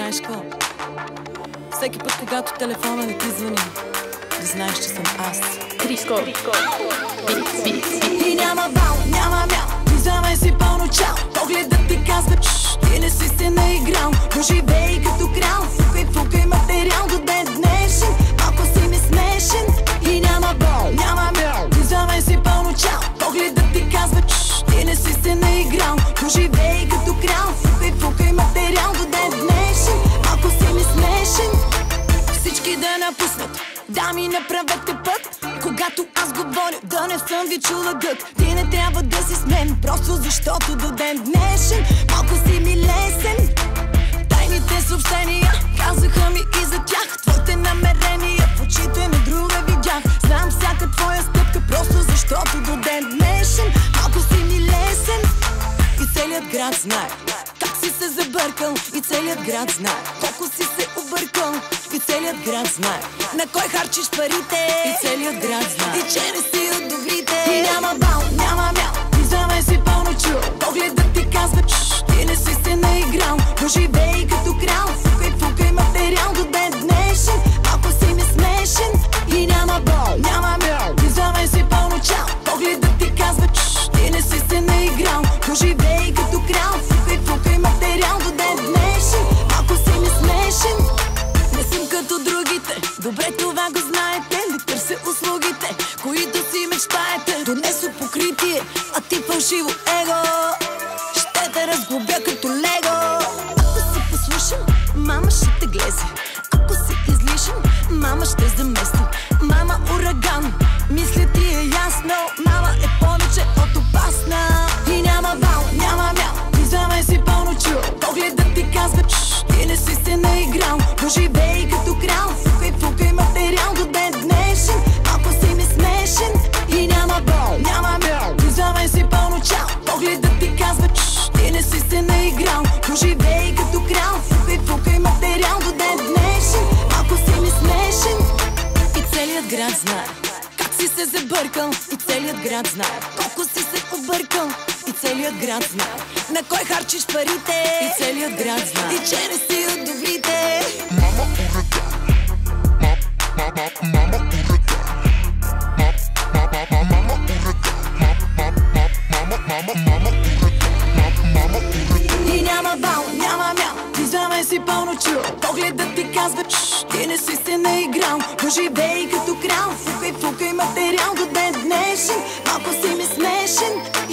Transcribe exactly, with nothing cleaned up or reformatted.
Знаеш какво? Всеки път, когато телефона не ти звъни, да знаеш, че съм аз. Криско. И няма бал, няма мял, вземай си пълно чал. Погледът ти казва, чш, ти не си се наиграл. Поживей като крал, фукай, фукай материал до ден днешен. Малко си ми смешен. И няма бал, няма мял, вземай си пълно чал. Погледът ти казва, чш, ти не си се наиграл. Поживей като крал, фукай, фукай материал до ден днешен. Малко си ми смешен. Всички да напуснат, дами, направете път. Когато аз говоря, да не съм ви чула гък. Ти не трябва да си с мен, просто защото до ден днешен малко си ми лесен. Тайните съобщения казаха ми и за тях. Твоите намерения в очите на друга видях. Знам всяка твоя стъпка, просто защото до ден днешен малко си ми лесен. И целият град знае как си се забъркал. И целият град знае колко си се объркал. И целият град знае на кой харчиш парите. И целият град знае, и че не си от добрите. И няма бал, няма мял, ти вземай си пълно чул. Погледът ти казва, чш, ти не си се наиграл. Поживей като крал, фукай, фукай материал до ден днешен. Малко си ми смешен. И няма бал, няма мял, ти вземай си пълно чал. Погледът ти казва, чш, ти не си се наиграл. Поживей като крал, фукай, фукай материал до ден днешен. Малко си ми смешен. Не съм като другите, добре това го знаете. Не търся услугите, които си мечтаете. Донесо покритие, а ти фалшиво его. Ще те разглобя като лего. Ако си послушам, мама ще те глезе. Ако си излишен, мама ще замести. Мама ураган, мисля ти е ясно. Мама е повече от опасна. И няма бал, няма мял, ти вземай си пълно чул. Погледът ти казва, чш, ти не си се наиграл. Поживей като крал, фукай, фукай материал до ден днешен. Малко си ми смешен. И няма бал, няма мял, ти вземай си пълно чал. Погледът ти казва, чш, ти не си се наиграл. Поживей като крал, фукай, фукай материал до ден днешен. Малко си ми смешен. И целият град знае как си се забъркал. И целият град знае колко си се объркал. И целият град знае на кой харчиш парите. И целият град знае, и че не си от добрите. Мама ураган, мама ураган, мама ураган. И няма бал, няма мял, ти вземай си пълно чул. Погледът ти казва, чш, ти не си се наиграл. Поживей като крал, фукай, фукай материал до ден днешен. Малко си ми смешен.